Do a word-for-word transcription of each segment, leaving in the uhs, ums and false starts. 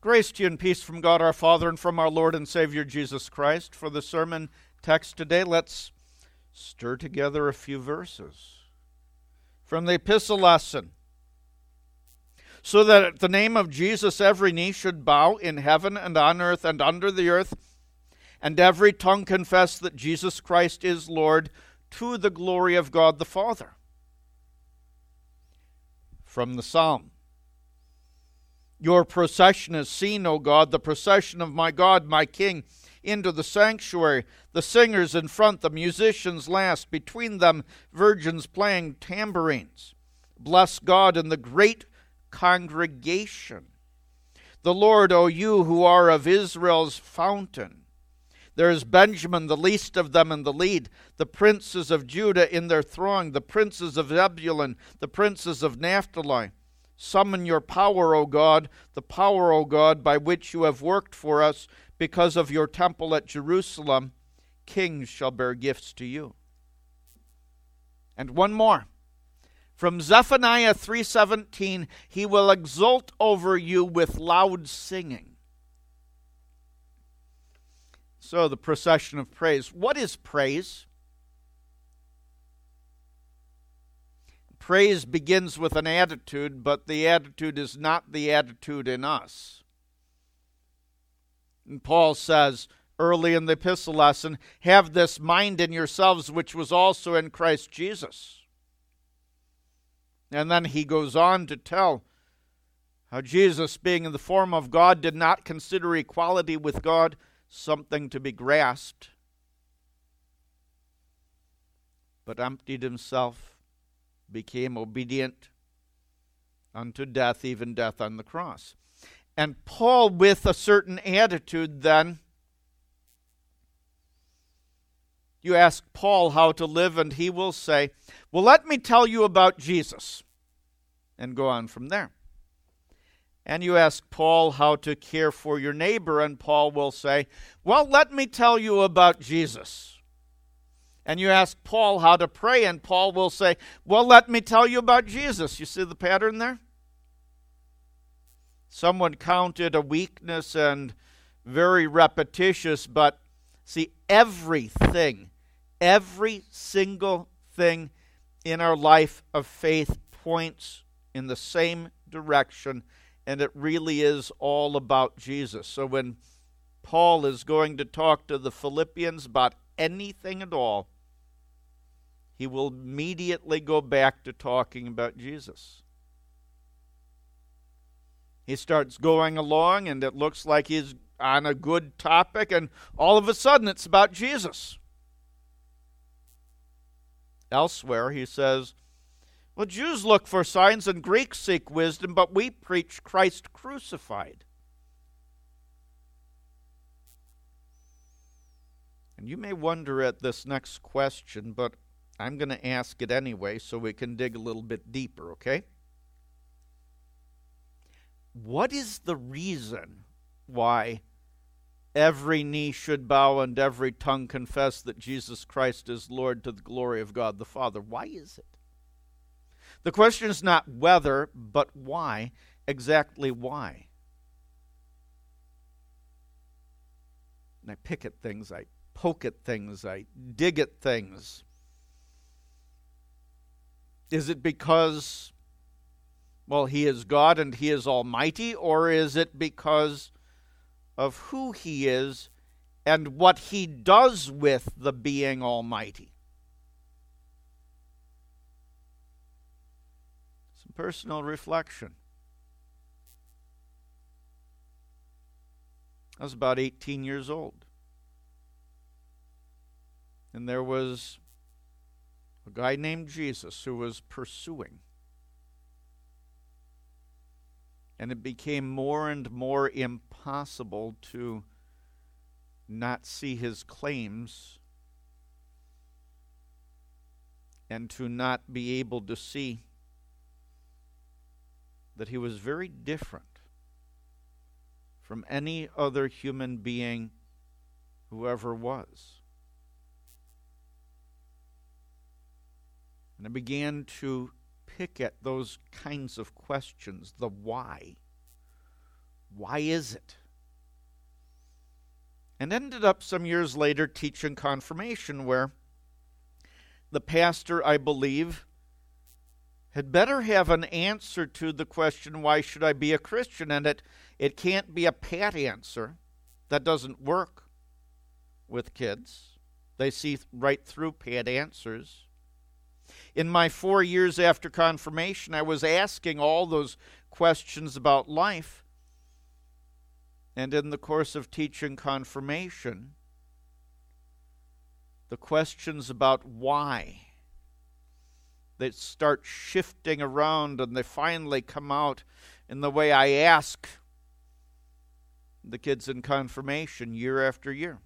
Grace to you and peace from God our Father and from our Lord and Savior Jesus Christ. For the sermon text today, let's stir together a few verses from the epistle lesson. So that at the name of Jesus every knee should bow in heaven and on earth and under the earth, and every tongue confess that Jesus Christ is Lord, to the glory of God the Father. From the Psalm. Your procession is seen, O God, the procession of my God, my King, into the sanctuary. The singers in front, the musicians last, between them virgins playing tambourines. Bless God in the great congregation. The Lord, O you who are of Israel's fountain. There is Benjamin, the least of them, in the lead, the princes of Judah in their throng, the princes of Zebulun, the princes of Naphtali. Summon your power, O God, the power, O God, by which you have worked for us because of your temple at Jerusalem. Kings shall bear gifts to you. And one more. From Zephaniah three seventeen, he will exult over you with loud singing. So the procession of praise. What is praise? Praise begins with an attitude, but the attitude is not the attitude in us. And Paul says early in the epistle lesson, have this mind in yourselves which was also in Christ Jesus. And then he goes on to tell how Jesus, being in the form of God, did not consider equality with God something to be grasped, but emptied himself, became obedient unto death, even death on the cross. And Paul, with a certain attitude then, you ask Paul how to live, and he will say, well, let me tell you about Jesus, and go on from there. And you ask Paul how to care for your neighbor, and Paul will say, well, let me tell you about Jesus. And you ask Paul how to pray, and Paul will say, well, let me tell you about Jesus. You see the pattern there? Someone counted a weakness and very repetitious, but see, everything, every single thing in our life of faith points in the same direction, and it really is all about Jesus. So when Paul is going to talk to the Philippians about anything at all, he will immediately go back to talking about Jesus. He starts going along, and it looks like he's on a good topic, and all of a sudden it's about Jesus. Elsewhere, he says, well, Jews look for signs and Greeks seek wisdom, but we preach Christ crucified. And you may wonder at this next question, but I'm going to ask it anyway so we can dig a little bit deeper, okay? What is the reason why every knee should bow and every tongue confess that Jesus Christ is Lord, to the glory of God the Father? Why is it? The question is not whether, but why. Exactly why. And I pick at things, I poke at things, I dig at things. Is it because, well, he is God and he is almighty, or is it because of who he is and what he does with the being almighty? Some personal reflection. I was about eighteen years old, and there was a guy named Jesus who was pursuing. And it became more and more impossible to not see his claims and to not be able to see that he was very different from any other human being who ever was. And I began to pick at those kinds of questions, the why. Why is it? And ended up some years later teaching confirmation, where the pastor, I believe, had better have an answer to the question, why should I be a Christian? And it, it can't be a pat answer. That doesn't work with kids. They see right through pat answers. In my four years after confirmation, I was asking all those questions about life. And in the course of teaching confirmation, the questions about why, they start shifting around, and they finally come out in the way I ask the kids in confirmation year after year.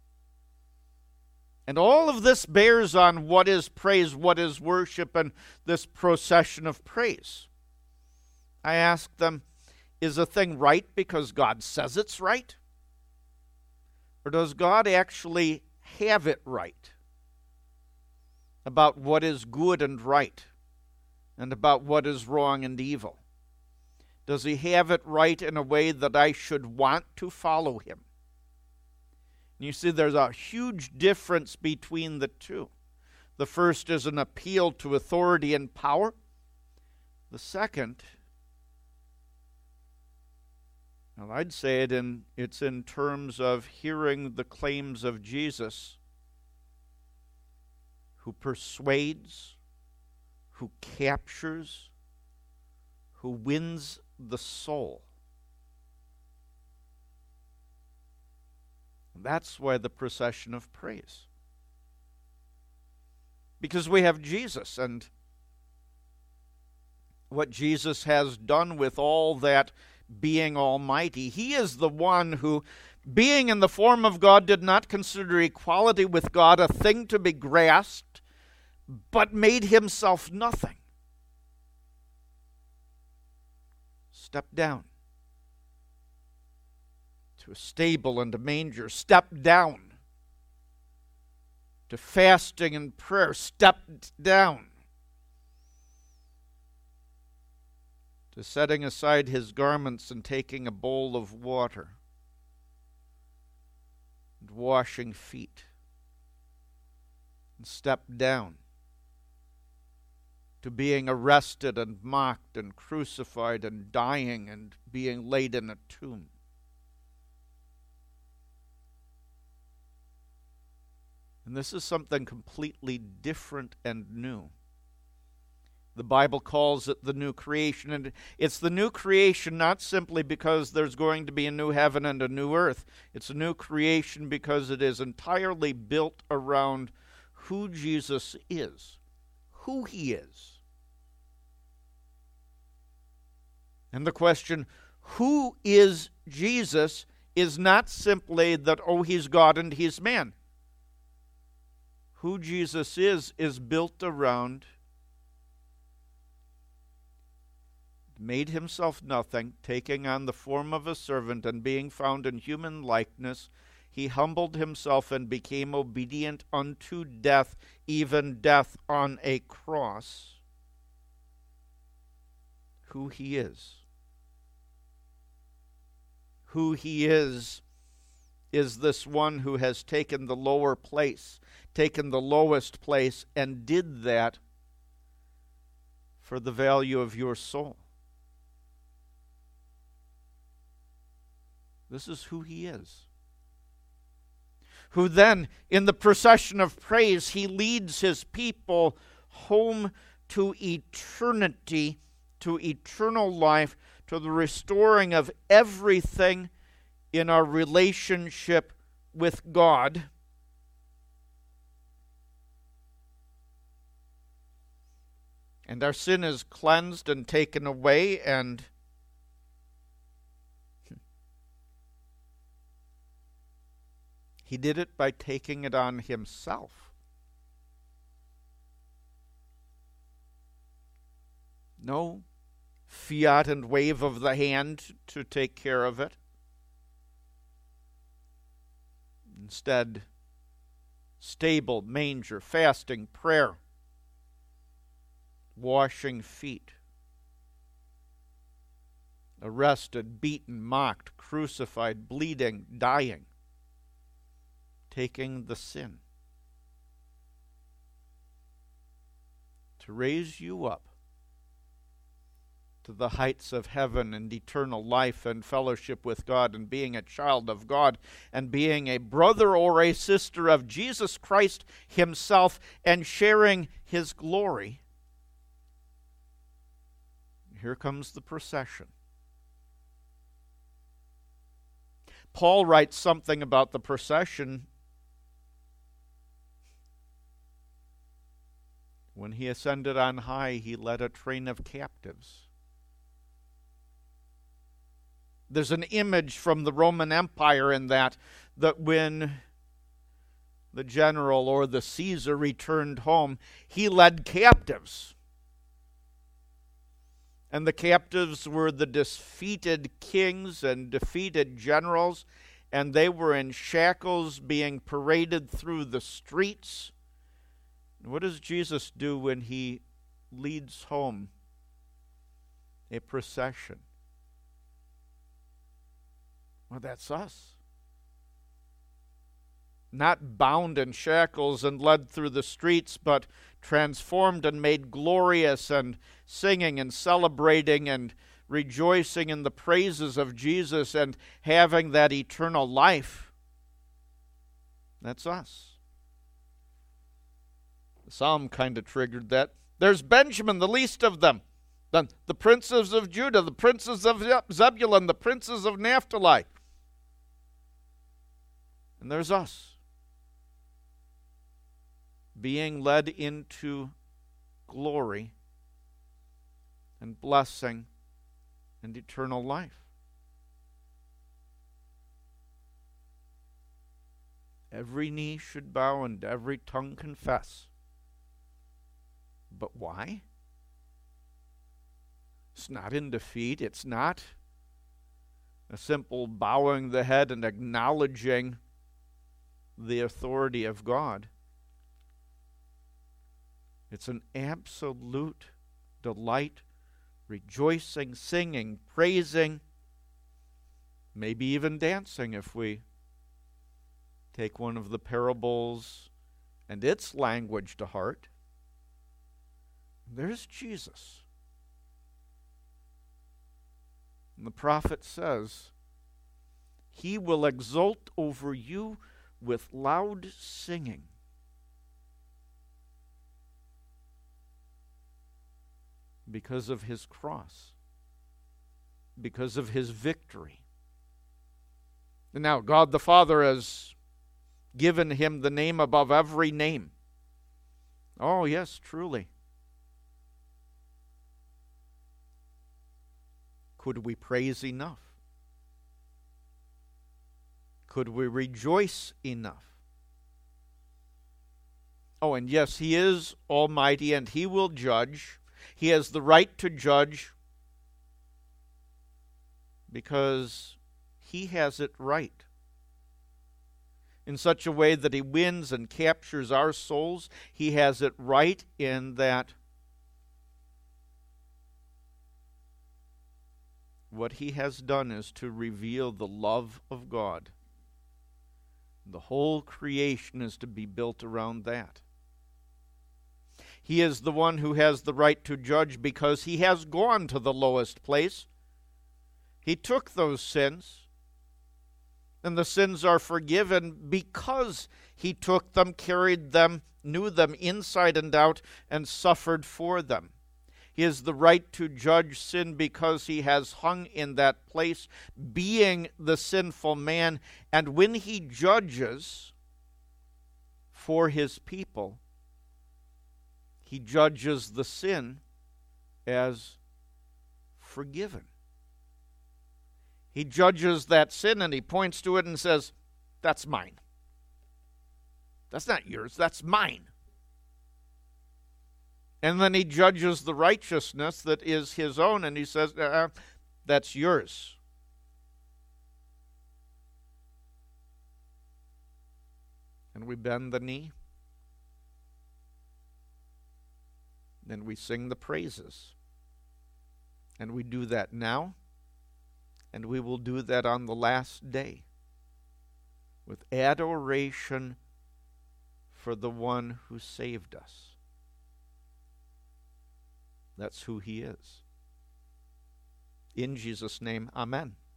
And all of this bears on what is praise, what is worship, and this procession of praise. I ask them, is a thing right because God says it's right? Or does God actually have it right about what is good and right and about what is wrong and evil? Does he have it right in a way that I should want to follow him? And you see, there's a huge difference between the two. The first is an appeal to authority and power. The second, well, I'd say it in, it's in terms of hearing the claims of Jesus, who persuades, who captures, who wins the soul. That's why the procession of praise. Because we have Jesus, and what Jesus has done with all that being almighty. He is the one who, being in the form of God, did not consider equality with God a thing to be grasped, but made himself nothing. Stepped down to a stable and a manger. Stepped down to fasting and prayer. Stepped down to setting aside his garments and taking a bowl of water and washing feet. And stepped down to being arrested and mocked and crucified and dying and being laid in a tomb. And this is something completely different and new. The Bible calls it the new creation, and it's the new creation not simply because there's going to be a new heaven and a new earth. It's a new creation because it is entirely built around who Jesus is, who he is. And the question, who is Jesus, is not simply that, oh, he's God and he's man. Who Jesus is, is built around, made himself nothing, taking on the form of a servant and being found in human likeness, he humbled himself and became obedient unto death, even death on a cross. Who he is. Who he is, is this one who has taken the lower place, taken the lowest place, and did that for the value of your soul. This is who he is. Who then, in the procession of praise, he leads his people home to eternity, to eternal life, to the restoring of everything in our relationship with God. And our sin is cleansed and taken away, and he did it by taking it on himself. No fiat and wave of the hand to take care of it. Instead, stable, manger, fasting, prayer, washing feet. arrested, beaten, mocked, crucified, bleeding, dying, taking the sin to raise you up to the heights of heaven and eternal life and fellowship with God and being a child of God and being a brother or a sister of Jesus Christ himself and sharing his glory. Here comes the procession. Paul writes something about the procession when he ascended on high. He led a train of captives. There's an image from the Roman Empire in that, that when the general or the Caesar returned home, he led captives. And the captives were the defeated kings and defeated generals, and they were in shackles being paraded through the streets. What does Jesus do when he leads home a procession? Well, that's us. Not bound in shackles and led through the streets, but transformed and made glorious and singing and celebrating and rejoicing in the praises of Jesus and having that eternal life. That's us. The psalm kind of triggered that. There's Benjamin, the least of them. Then the princes of Judah, the princes of Zebulun, the princes of Naphtali. And there's us, being led into glory and blessing and eternal life. Every knee should bow and every tongue confess. But why? It's not in defeat. It's not a simple bowing the head and acknowledging the authority of God. It's an absolute delight, rejoicing, singing, praising, maybe even dancing if we take one of the parables and its language to heart. There's Jesus. And the prophet says, he will exult over you with loud singing. Because of his cross. Because of his victory. And now God the Father has given him the name above every name. Oh yes, truly. Could we praise enough? Could we rejoice enough? Oh, and yes, he is almighty and he will judge. He has the right to judge because he has it right. In such a way that he wins and captures our souls, he has it right in that what he has done is to reveal the love of God. The whole creation is to be built around that. He is the one who has the right to judge because he has gone to the lowest place. He took those sins, and the sins are forgiven because he took them, carried them, knew them inside and out, and suffered for them. He has the right to judge sin because he has hung in that place, being the sinful man. And when he judges for his people, he judges the sin as forgiven. He judges that sin and he points to it and says, that's mine. That's not yours, that's mine. And then he judges the righteousness that is his own, and he says, uh, that's yours. And we bend the knee. Then we sing the praises. And we do that now, And we will do that on the last day with adoration for the one who saved us. That's who he is. In Jesus' name, amen.